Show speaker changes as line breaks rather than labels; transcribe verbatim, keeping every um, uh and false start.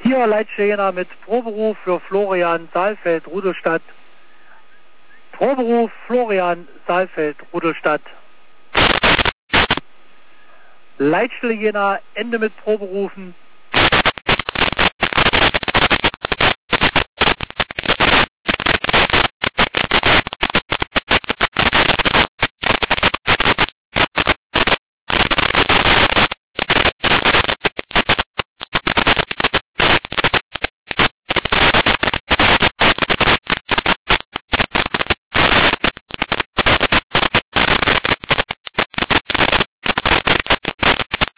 Vierer Leitstelle Jena mit Proberuf für Florian Saalfeld, Rudolstadt. Proberuf Florian Saalfeld, Rudolstadt. Leitstelle Jena, Ende mit Proberufen.